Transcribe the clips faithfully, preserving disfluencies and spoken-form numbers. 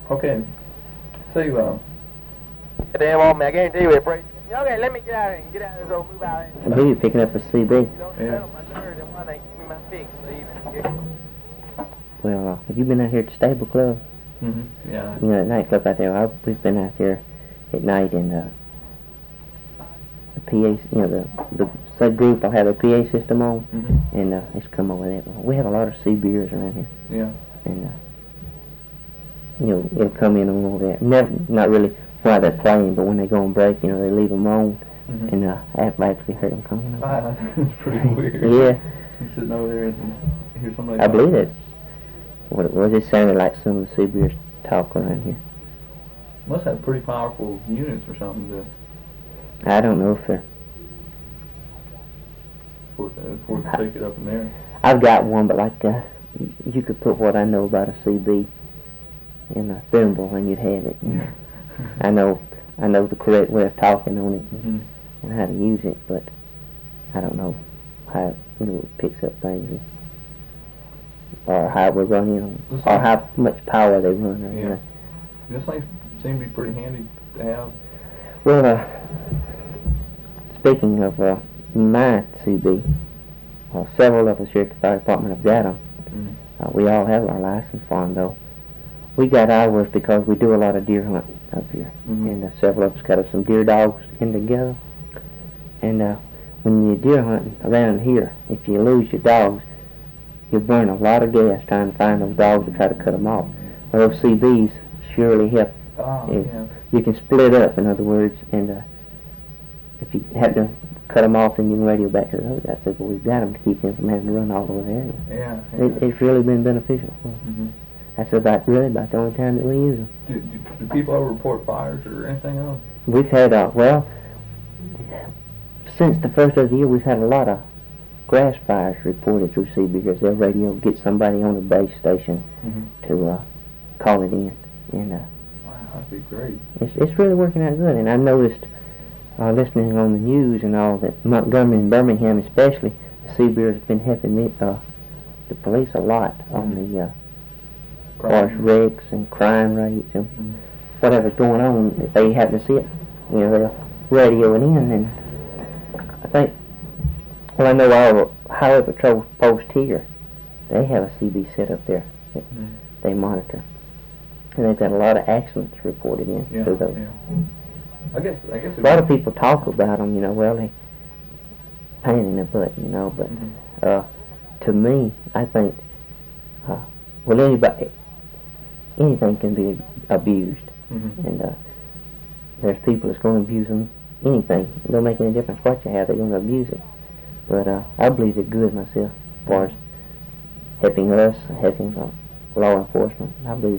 Okay. See, uh... Damn on me, I guarantee you it breaks. Okay, let me get out of here and get out of this old move out of I believe you're picking up a C B. You don't yeah. settle my nerves and why they give me my fix, so even... Well, uh, have you been out here at the Stable Club? Mm-hmm, yeah. You know, that nightclub out there, I, we've been out there at night and, uh, the P A, you know, the, the subgroup will have a P A system on, mm-hmm. and, uh, it's come over there. We have a lot of C Bers around here. Yeah. And, uh, you know, it'll come in on over there. Never, not really while they're playing, but when they go on break, you know, they leave them on, mm-hmm. and, uh, I've actually heard them coming over. Ah, that's pretty weird. Yeah. You're sitting over there and hear somebody I talk. believe it. What it was, it sounded like some of the C Bers talk around here. Must have pretty powerful units or something to... I don't know if they're... For, uh, for to take it up in there. I've got one, but like, uh, you could put what I know about a C B in a thimble and you'd have it. You know. I know I know the correct way of talking on it and, mm-hmm. and how to use it, but I don't know how, you know, it picks up things and, or how we're running them, or how much power they run. Or, yeah. You know. This thing seems to be pretty handy to have. Well, uh, speaking of uh, my C B, well, several of us here at the fire department have got them. Mm-hmm. Uh, we all have our license for them, though. We got ours because we do a lot of deer hunting up here, mm-hmm. and uh, several of us got us some deer dogs in together. And uh, when you're deer hunting around here, if you lose your dogs, you burn a lot of gas trying to find those dogs to try to cut them off. Well, those C Bs surely help. Oh, if yeah. You can split up, in other words, and uh, if you have to cut them off, then you can radio back to the other guy. Say, well, we've got them to keep them from having to run all over the area. Yeah. yeah. It, it's really been beneficial for us. Mm-hmm. That's about really about the only time that we use them. Do, do, do people ever report fires or anything else? We've had, uh, well, since the first of the year, we've had a lot of grass fires reported through C B because they'll radio, get somebody on a base station mm-hmm. to uh, call it in. And uh, wow, that'd be great. It's, it's really working out good. And I noticed, uh, listening on the news and all, that Montgomery and Birmingham especially, the C B has been helping me, uh, the police a lot on the uh, as far as wrecks and crime rates and mm-hmm. whatever's going on. If they happen to see it, you know, they'll radio it in. And I think, well, I know our highway patrol post here, they have a C B set up there that mm-hmm. they monitor. And they've got a lot of accidents reported in yeah, through those. Yeah. I guess, I guess A lot of people talk about them, you know, well, they pain in the butt, you know, but mm-hmm. uh, to me, I think, uh, well, anybody, anything can be abused, mm-hmm. and uh, there's people that's going to abuse them, anything. It don't make any difference what you have, they're going to abuse it. But uh, I believe they're good myself, as far as helping us, helping uh, law enforcement. I believe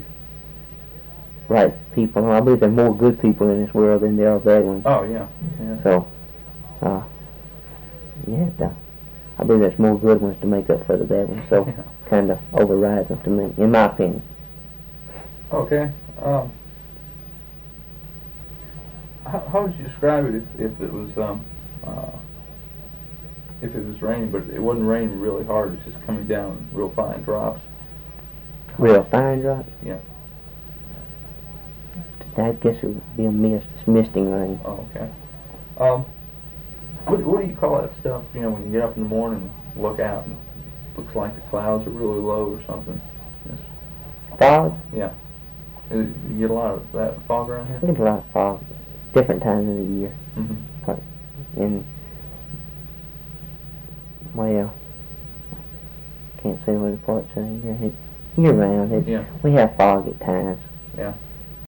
right people, I believe there are more good people in this world than there are bad ones. Oh, yeah. yeah. So, uh, yeah, the, I believe there's more good ones to make up for the bad ones, so yeah. kind of overrides them to me, in my opinion. Okay. Um, how, how would you describe it if, if it was um, uh, if it was raining, but it wasn't raining really hard, it's just coming down real fine drops? Real fine drops? Yeah. I guess it would be a mist, it's misting rain. Oh, okay. Um, what, what do you call that stuff, you know, when you get up in the morning and look out and it looks like the clouds are really low or something? It's, Fog? yeah. You get a lot of that fog around here? I get a lot of fog, different times of the year. Mm-hmm. And, well, can't say what the parts of the year. It, year round, it, yeah. we have fog at times. Yeah.